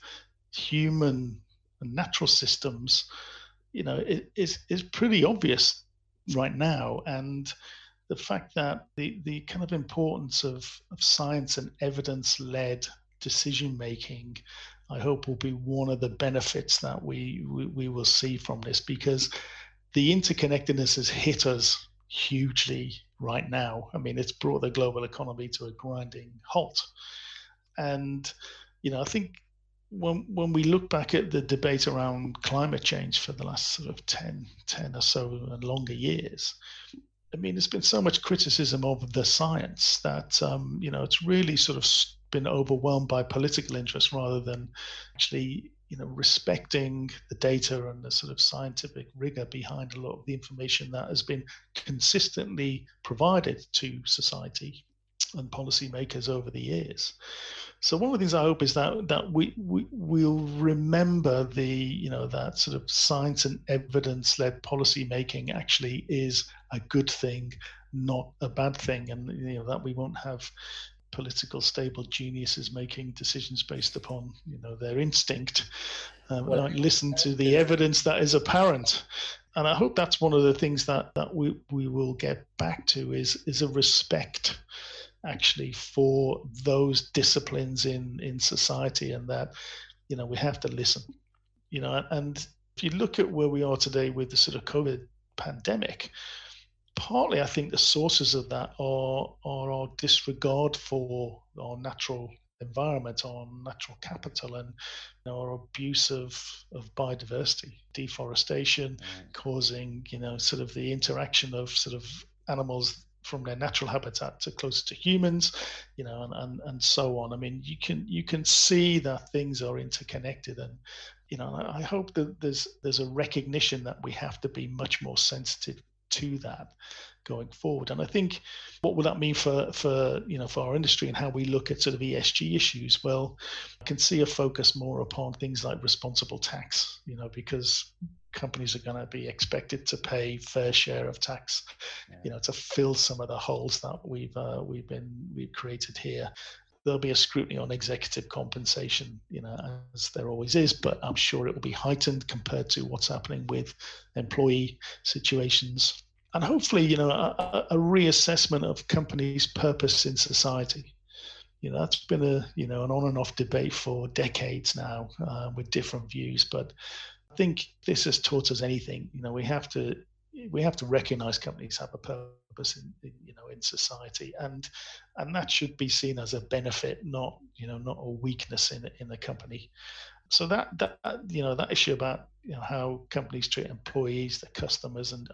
human and natural systems, you know, it is is pretty obvious right now. And the fact that the the kind of importance of, of science and evidence-led decision making, I hope, will be one of the benefits that we, we we will see from this, because the interconnectedness has hit us hugely right now. I mean, it's brought the global economy to a grinding halt. And, you know, I think when when we look back at the debate around climate change for the last sort of ten, ten or so and longer years, I mean, there's been so much criticism of the science that, um, you know, it's really sort of been overwhelmed by political interest rather than actually, you know, respecting the data and the sort of scientific rigor behind a lot of the information that has been consistently provided to society and policymakers over the years. So one of the things I hope is that that we, we will remember the, you know, that sort of science and evidence-led policy making actually is a good thing, not a bad thing, and, you know, that we won't have political stable geniuses making decisions based upon, you know, their instinct. Um, well, listen to the evidence that is apparent. And I hope that's one of the things that that we we will get back to is is a respect actually for those disciplines in in society, and that, you know, we have to listen, you know. And if you look at where we are today with the sort of COVID pandemic, partly I think the sources of that are are our disregard for our natural environment, our natural capital, and, you know, our abuse of of biodiversity, deforestation, mm. causing, you know, sort of the interaction of sort of animals from their natural habitat to closer to humans, you know, and, and and so on. I mean, you can you can see that things are interconnected, and, you know, I hope that there's there's a recognition that we have to be much more sensitive to that going forward. And I think, what will that mean for for you know for our industry and how we look at sort of E S G issues? Well, I can see a focus more upon things like responsible tax, you know, because companies are going to be expected to pay fair share of tax, yeah. you know, to fill some of the holes that we've uh, we've been we've created here. There'll be a scrutiny on executive compensation, you know, as there always is, but I'm sure it will be heightened compared to what's happening with employee situations. And hopefully, you know, a, a reassessment of companies' purpose in society. You know, that's been a, you know, an on and off debate for decades now, uh, with different views. But I think this has taught us anything. You know, we have to we have to recognize companies have a purpose in, in you know in society, and and that should be seen as a benefit, not you know not a weakness in in the company. So that that you know that issue about you know how companies treat employees, their customers, and and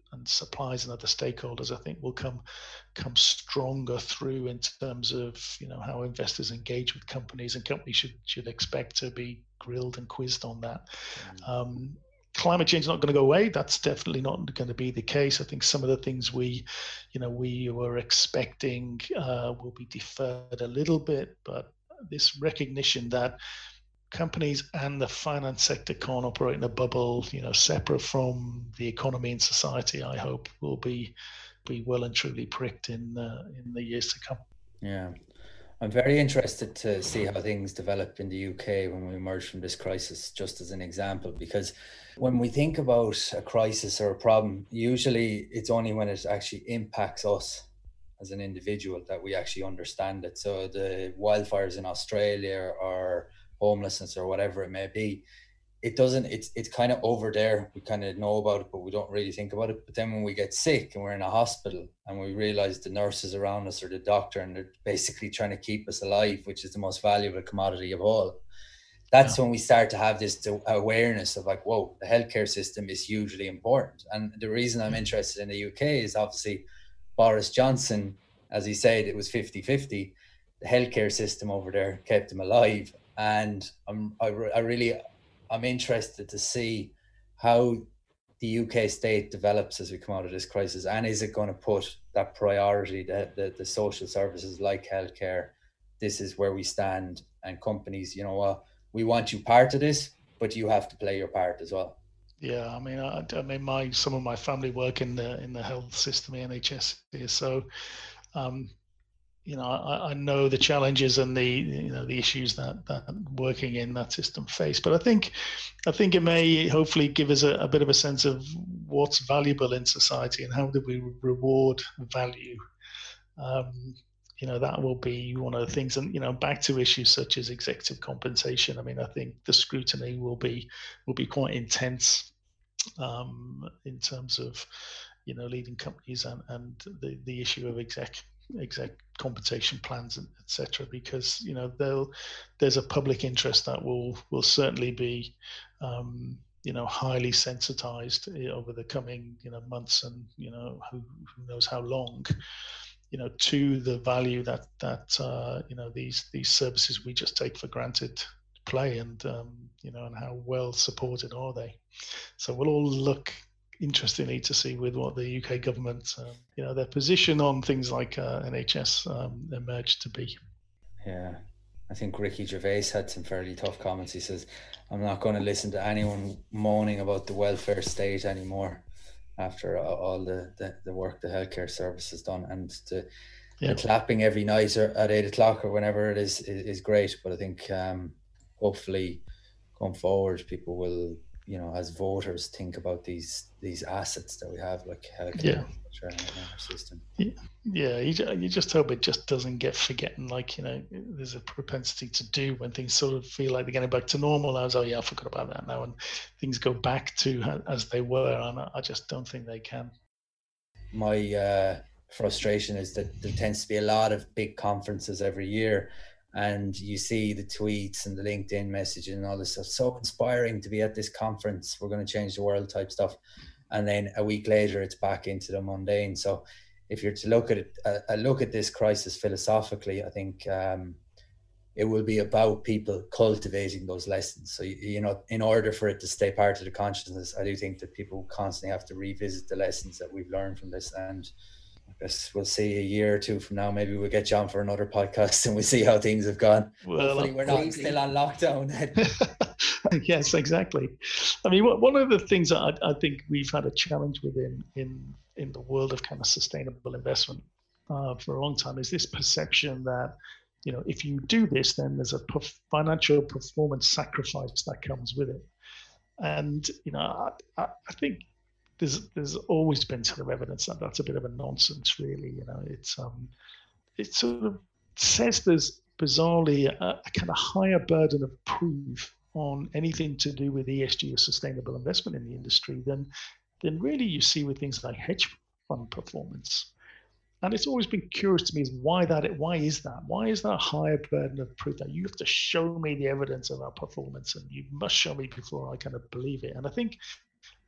and suppliers and other stakeholders, I think will come come stronger through in terms of, you know, how investors engage with companies, and companies should should expect to be grilled and quizzed on that. Mm. Um, climate change is not going to go away. That's definitely not going to be the case. I think some of the things we, you know, we were expecting uh, will be deferred a little bit, but this recognition that companies and the finance sector can't operate in a bubble, you know, separate from the economy and society, I hope will be be well and truly pricked in uh, in the years to come. Yeah, I'm very interested to see how things develop in the U K when we emerge from this crisis, just as an example, because when we think about a crisis or a problem, usually it's only when it actually impacts us as an individual that we actually understand it. So the wildfires in Australia or homelessness or whatever it may be, it doesn't, it's it's kind of over there. We kind of know about it, but we don't really think about it. But then when we get sick and we're in a hospital and we realize the nurses around us or the doctor, and they're basically trying to keep us alive, which is the most valuable commodity of all, that's yeah. when we start to have this awareness of like, whoa, the healthcare system is hugely important. And the reason I'm interested in the U K is obviously Boris Johnson, as he said, it was fifty-fifty. The healthcare system over there kept him alive. And I'm, I, I really, I'm interested to see how the U K state develops as we come out of this crisis. And is it going to put that priority, the, the, the social services like healthcare, this is where we stand, and companies, you know what, well, we want you part of this, but you have to play your part as well. Yeah, I mean, I, I mean, my some of my family work in the in the health system, the N H S here, so um, you know, I, I know the challenges and the you know the issues that that working in that system face. But I think, I think it may hopefully give us a, a bit of a sense of what's valuable in society and how do we reward value. Um, you know, that will be one of the things. And, you know, back to issues such as executive compensation. I mean, I think the scrutiny will be will be quite intense um, in terms of, you know, leading companies and, and the, the issue of exec exec compensation plans, and et cetera, because, you know, they'll, there's a public interest that will will certainly be, um, you know, highly sensitized over the coming, you know, months and, you know, who, who knows how long, you know, to the value that that uh, you know these these services we just take for granted play, and um, you know, and how well supported are they? So we'll all look interestingly to see with what the U K government, um, you know, their position on things like uh, N H S um, emerge to be. Yeah, I think Ricky Gervais had some fairly tough comments. He says, "I'm not going to listen to anyone moaning about the welfare state anymore." After all the, the, the work the healthcare service has done, and the, yeah. the clapping every night or at eight o'clock or whenever it is, is, is great. But I think um, hopefully going forward, people will, you know, as voters, think about these these assets that we have, like healthcare yeah. in our system. Yeah, yeah. You, you just hope it just doesn't get forgotten. Like, you know, there's a propensity to do when things sort of feel like they're getting back to normal. I was, oh yeah, I forgot about that now, and things go back to as they were, and I just don't think they can. My uh, frustration is that there tends to be a lot of big conferences every year, and you see the tweets and the LinkedIn messaging and all this stuff. So inspiring to be at this conference. We're going to change the world type stuff. And then a week later, it's back into the mundane. So if you're to look at it, uh, a look at this crisis philosophically, I think um, it will be about people cultivating those lessons. So, you, you know, in order for it to stay part of the consciousness, I do think that people constantly have to revisit the lessons that we've learned from this. And I guess we'll see a year or two from now, maybe we'll get you on for another podcast and we'll see how things have gone. Well, hopefully we're not still on lockdown. Yes, exactly. I mean, one of the things that I, I think we've had a challenge with in, in, in the world of kind of sustainable investment uh, for a long time is this perception that, you know, if you do this, then there's a financial performance sacrifice that comes with it. And, you know, I, I think there's there's always been sort of evidence that that's a bit of a nonsense, really. You know, it's um, it sort of says there's bizarrely a, a kind of higher burden of proof on anything to do with E S G or sustainable investment in the industry than than really you see with things like hedge fund performance. And it's always been curious to me is why that why is that? Why is that a higher burden of proof that you have to show me the evidence of our performance and you must show me before I kind of believe it? And I think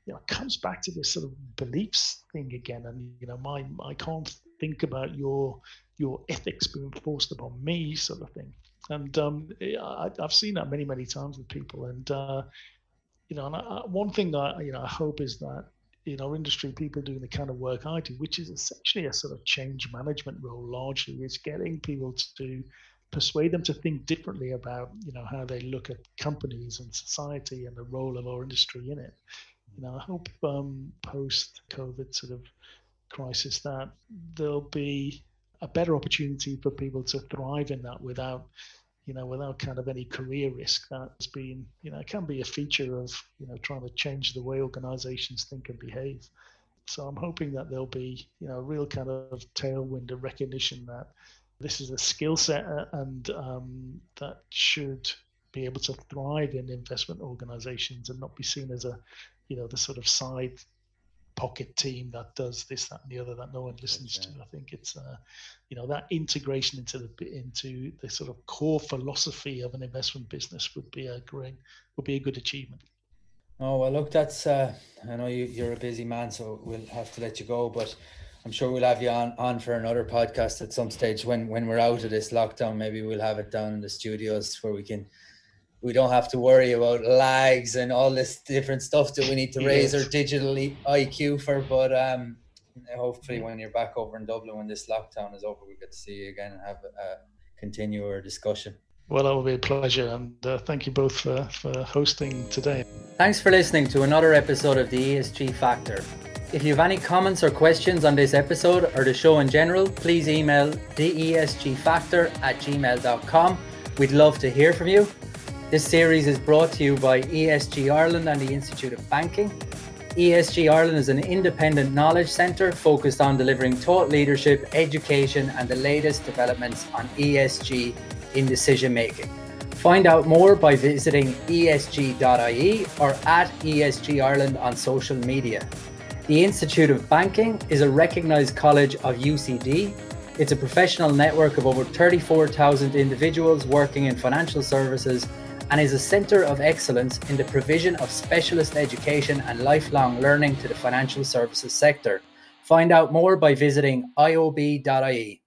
you know, it comes back to this sort of beliefs thing again. And, you know, my, I can't think about your, your ethics being forced upon me, sort of thing. And um, I, I've seen that many, many times with people. And, uh, you know, and I, one thing that, you know, I hope is that in our industry, people doing the kind of work I do, which is essentially a sort of change management role, largely is getting people to persuade them to think differently about, you know, how they look at companies and society and the role of our industry in it. You know, I hope um, post-COVID sort of crisis that there'll be a better opportunity for people to thrive in that without, you know, without kind of any career risk. That's been, you know, it can be a feature of, you know, trying to change the way organizations think and behave. So I'm hoping that there'll be, you know, a real kind of tailwind of recognition that this is a skill set and um, that should be able to thrive in investment organizations and not be seen as a, you know, the sort of side pocket team that does this, that, and the other that no one listens to. I think it's, uh, you know, that integration into the into the sort of core philosophy of an investment business would be a great, would be a good achievement. Oh well, look, that's. Uh, I know you, you're a busy man, so we'll have to let you go. But I'm sure we'll have you on, on for another podcast at some stage when when we're out of this lockdown. Maybe we'll have it down in the studios where we can. We don't have to worry about lags and all this different stuff that we need to raise yes. our digital I Q for. But um, hopefully when you're back over in Dublin, when this lockdown is over, we get to see you again and have a, a continue our discussion. Well, that will be a pleasure. And uh, thank you both for, for hosting today. Thanks for listening to another episode of the E S G Factor. If you have any comments or questions on this episode or the show in general, please email the E S G factor at gmail dot com. We'd love to hear from you. This series is brought to you by E S G Ireland and the Institute of Banking. E S G Ireland is an independent knowledge centre focused on delivering thought leadership, education and the latest developments on E S G in decision making. Find out more by visiting E S G dot I E or at E S G Ireland on social media. The Institute of Banking is a recognised college of U C D. It's a professional network of over thirty-four thousand individuals working in financial services and is a centre of excellence in the provision of specialist education and lifelong learning to the financial services sector. Find out more by visiting I O B dot I E.